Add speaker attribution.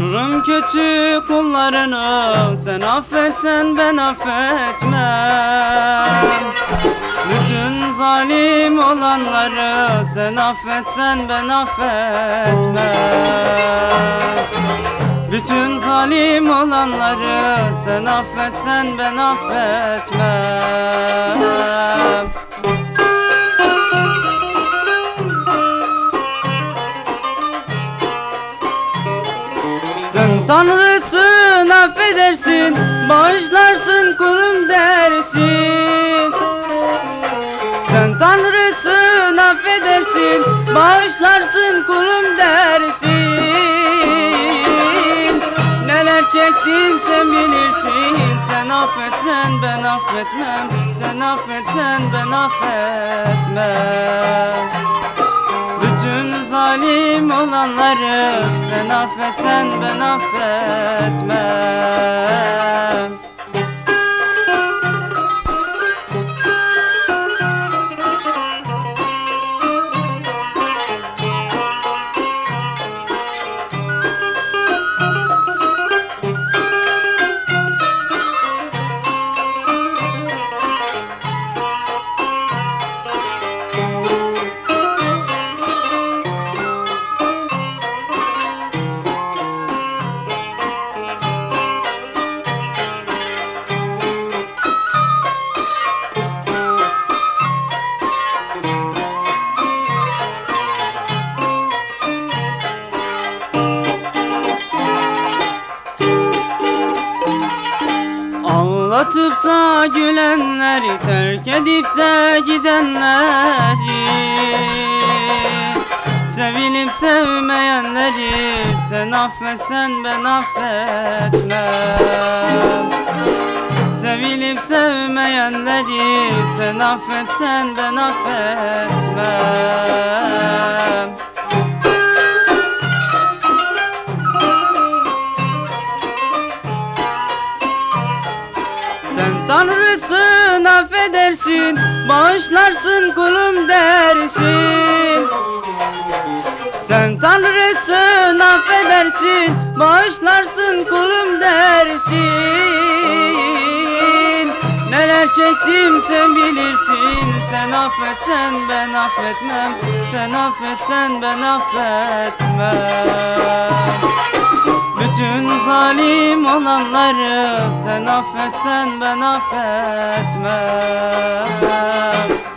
Speaker 1: Tanrım kötü kullarını sen affetsen ben affetmem. Bütün zalim olanları sen affetsen ben affetmem. Bütün zalim olanları sen affetsen ben affetmem. Sen Tanrısın, affedersin, bağışlarsın kulum dersin. Sen Tanrısın, affedersin, bağışlarsın kulum dersin. Neler çektim sen bilirsin. Sen affetsen ben affetmem. Sen affetsen ben affetmem. Bütün zalim olanları sen affetsen ben affetmem. Ağlatıp da gülenleri, terk edip de gidenleri, sevilip sevmeyenleri sen affetsen ben affetmem. Sevilip sevmeyenleri sen affetsen ben affetmem. Sen Tanrısın, affedersin, bağışlarsın kulum dersin. Sen Tanrısın, affedersin, bağışlarsın kulum dersin. Neler çektim sen bilirsin. Sen affetsen ben affetmem. Sen affetsen ben affetmem. Bütün zalim olanları sen affetsen ben affetmem.